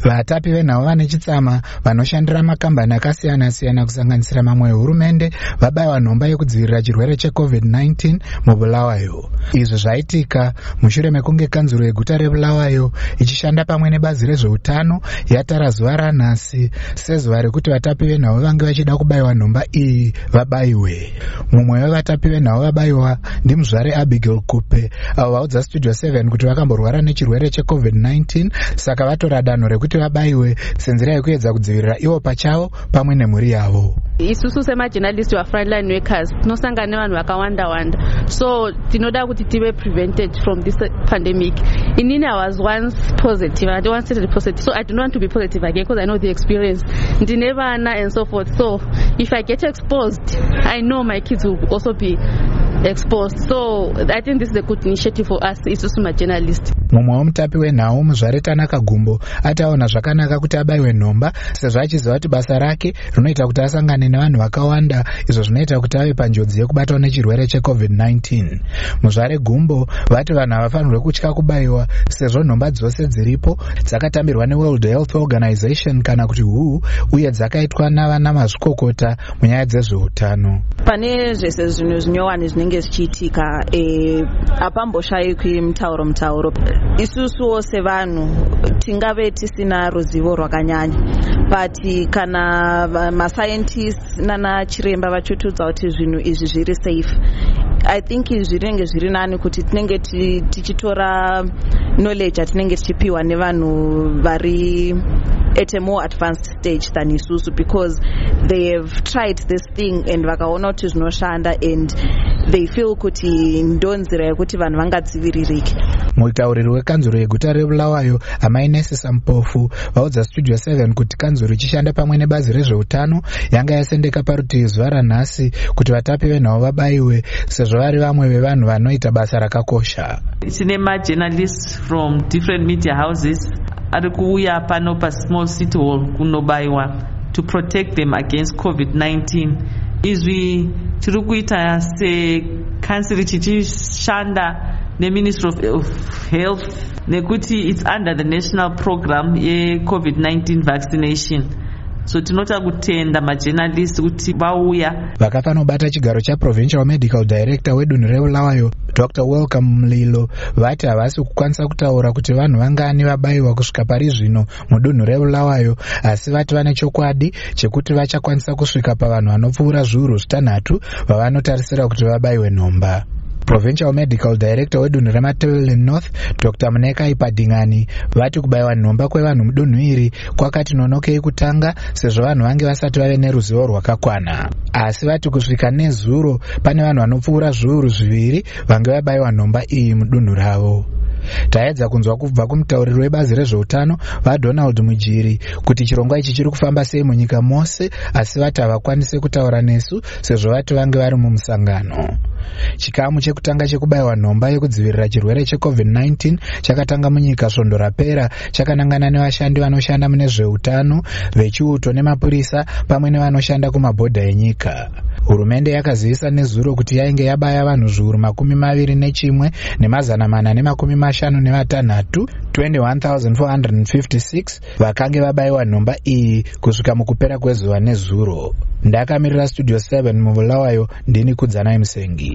Vatapi venhau vane chitsama vanoshandira makambani akasiyana-siyana kusanganisira mamwe ehurumende vabayiwa nhomba yekudzivirira chirwere cheCovid-19 muBulawayo. Izvi zvaitika mushure mekunge kanzuro yeguta reBulawayo ichishanda pamwe nebazi rezveutano yatara zuva ranhasi sezuva rekuti vatapi venhau vange vachida kubayiwa nhomba iyi vabayiwe. Mumwe wevatapi venhau vabayiwa ndimuzvare Abigail Kupe, avo vaudza Studio 7 kuti vakamborwara nechirwere cheCovid-19 saka vatora danho rekuti vabayiwe senzira yekuedza kudzivirira ivo pachavo pamwe nemhuri yavo. Isusu semajournalists wa frontline workers tinosangana nevanhu vakawanda so tinoda kuti tive prevented from this pandemic. Inini I was once positive, I don't want to be positive, so I don't want to be positive again because I know the experience ndine vana and so forth. So if I get exposed, I know my kids will also be exposed. So I think this is a good initiative for us isusu majournalists. Mumwe womutapi wenhau muzvare Tanaka Gumbo ataona zvakanaka kuti abayiwe nhomba sezvo achiziva kuti basa rake rinoita kuti asangane nevanhu vakawanda izvo zvinoita kuti ave panjodzi yekubatwa nechirwere cheCovid-19. Muzvare Gumbo vati vanhu havafanirwe kutya kubayiwa sezvo nhomba dzose dziripo dzakatambirwa neWorld Health Organization kana kuti WHO uye dzakaitwa navana mazvikokota munyaya dzezveutano. Pane zvese zvinhu zvinyowani zvinenge zvichiitika hapamboshayikwi mutauro. Isusuwo sevanhu tingave tisina ruzivo rwakanyanya, but kana mascientists nana chiremba vachitudza kuti zvinhu izvi zviri safe, I think zvinenge zviri nani kuti tinenge tichitora knowledge atinenge tichipiwa nevanhu vari at a more advanced stage than isusu, because they have tried this thing and vakaona kuti zvinoshanda and they feel kuti ndonzira yekuti vanhu vangadziviririke. Mutauriri wekanzuro yeguta reBulawayo Amai Nesisa Mpofu vaudza Studio 7 kuti kanzuro ichishanda pamwe nebazi rezveutano yanga yasendeka parutivi zuva ranhasi kuti vatapi venhau vabayiwe sezvo vari vamwe vevanhu vanoita basa rakakosha. Tine majournalists from different media houses ari kuuya pano paSmall City Hall kunobayiwa to protect them against COVID-19. Izvi tiri kuita sekansiri tichishanda neMinistry of Health nekuti it's under the national program ye-COVID-19 vaccination. So tinota kutenda majournalists kuti vauya. Vakafanobata chigaro chaProvincial Medical Director wedunhu reBulawayo Dr. Welcome Mlilo vati havasi kukwanisa kutaura kuti vanhu vangani vabayiwa kusvika pari zvino mudunhu reBulawayo, asi vati vane chokwadi chekuti vachakwanisa kusvika pavanhu vanopfuura zviuru 6 vavanotarisira kuti vabayiwe nhomba. Provincial Medical Director wedunhu reMatebele North Dr. Munekai Padingani vati kubayiwa nhomba kwevanhu mudunhu iri kwakati nonokei kutanga sezvo vanhu vange vasati vave neruzivo rwakakwana, asi vati kusvika nezuro pane vanhu vanopfuura zviuru 2 vange vabayiwa nhomba iyi mudunhu ravo. Taedza kunzwa kubva kumutauriri webazi rezveutano vaDonald Mujiri kuti chirongwa ichi chiri kufamba sei munyika mose, asi vati havakwanise kutaura nesu sezvo vati vange vari mumusangano. Chikamu chekutanga chekubayiwa nhomba yekudzivirira chirwere cheCovid-19 chakatanga munyika svondo rapera chakanangana nevashandi vanoshanda mune zveutano, vechiuto nemapurisa pamwe nevanoshanda kumabhodha enyika. Hurumende yakazivisa nezuro kuti yainge yabaya vanhu zviuru 21 nemazana 456 21,456 vakange vabayiwa nhomba iyi kusvika mukupera kwezuva nezuro. Ndakamirira Studio 7 muBulawayo ndini Kudzanai Musengi.